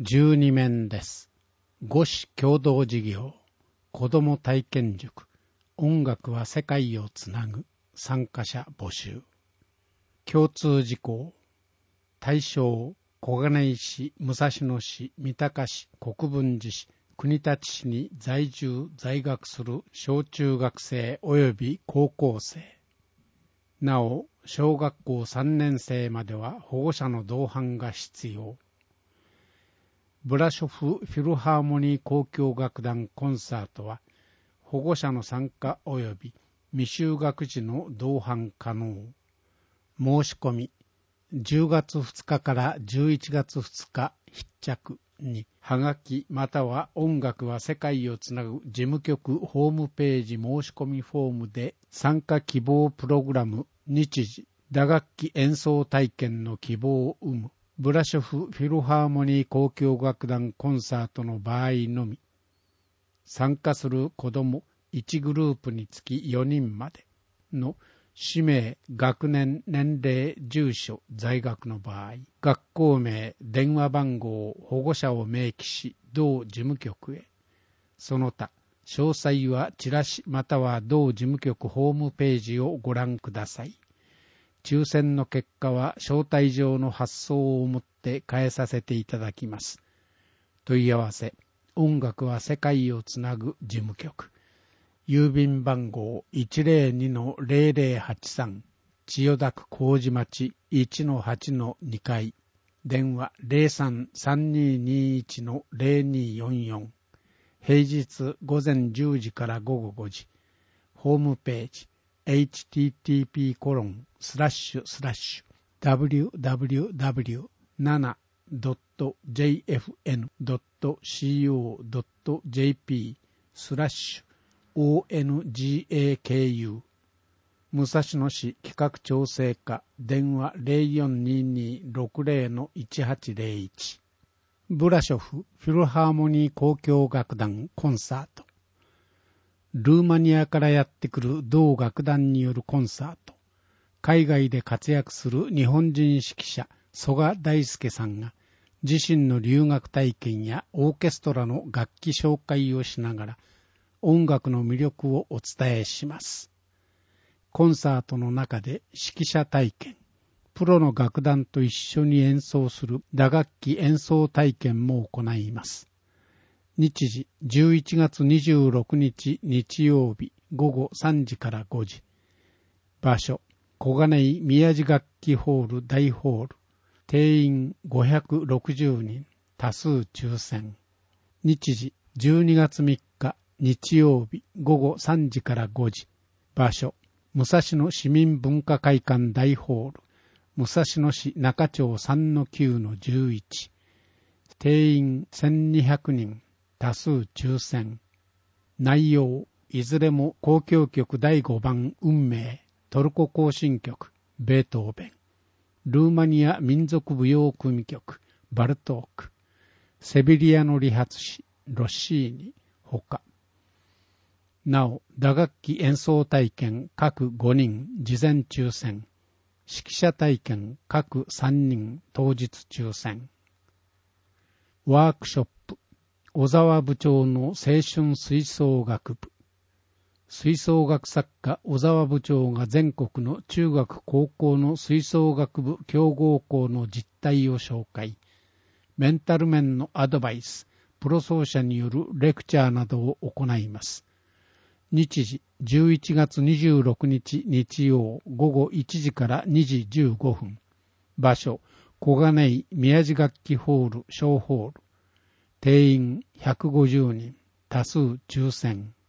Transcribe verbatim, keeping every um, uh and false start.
十二面です。五市共同事業、子ども体験塾、音楽は世界をつなぐ、参加者募集。共通事項、対象、小金井市、武蔵野市、三鷹市、国分寺市、国立市に在住、在学する小中学生及び高校生。なお、小学校さんねん生までは保護者の同伴が必要。ブラショフフィルハーモニー交響楽団コンサートは、保護者の参加及び未就学児の同伴可能。申し込み、じゅうがつふつかからじゅういちがつふつか必着に、はがきまたは音楽は世界をつなぐ事務局ホームページ申し込みフォームで参加希望プログラム、日時、打楽器演奏体験の希望を有無。ブラショフフィルハーモニー交響楽団コンサートの場合のみ、参加する子どもいちグループにつきよにんまでの氏名、学年、年齢、住所、在学の場合、学校名、電話番号、保護者を明記し、同事務局へ。その他、詳細はチラシまたは同事務局ホームページをご覧ください。抽選の結果は招待状の発送をもって返させていただきます。問い合わせ、音楽は世界をつなぐ事務局。郵便番号 いちまるにのゼロゼロはちさん 千代田区麹町 いちのはちのにかい。電話 ゼロさん さんにーにーいちのゼロにーよんよん。平日午前じゅうじから午後ごじ。ホームページエイチティーティーピーコロンスラッシュスラッシュダブリューダブリューダブリューななドットジェイエフエヌドットシーオードットジェーピースラッシュオーエヌジーエーケーユー 武蔵野市企画調整課電話 ゼロよんにーにーろくゼロのいちはちゼロいち。ブラショフフィルハーモニー交響楽団コンサート。ルーマニアからやってくる同楽団によるコンサート。海外で活躍する日本人指揮者曽我大輔さんが自身の留学体験やオーケストラの楽器紹介をしながら音楽の魅力をお伝えします。コンサートの中で指揮者体験、プロの楽団と一緒に演奏する打楽器演奏体験も行います。日時じゅういちがつにじゅうろくにち日曜日午後さんじからごじ。場所、小金井宮地楽器ホール大ホール。定員ごひゃくろくじゅうにん、多数抽選。日時じゅうにがつみっか日曜日午後さんじからごじ。場所、武蔵野市民文化会館大ホール。武蔵野市中町 さんのきゅうのじゅういち。定員せんにひゃくにん。多数抽選。内容、いずれも交響曲だいごばん運命、トルコ行進曲、ベートーベン。ルーマニア民族舞踊組曲、バルトーク。セビリアの理髪師、ロッシーニ、ほか。なお、打楽器演奏体験各ごにん事前抽選。指揮者体験各さんにん当日抽選。ワークショップ。小沢部長の青春吹奏楽部。吹奏楽作家小沢部長が全国の中学高校の吹奏楽部強豪校の実態を紹介。メンタル面のアドバイス、プロ奏者によるレクチャーなどを行います。日時じゅういちがつにじゅうろくにち日曜午後いちじからにじじゅうごふん。場所、小金井宮地楽器ホール小ホール。定員ひゃくごじゅうにん、多数抽選。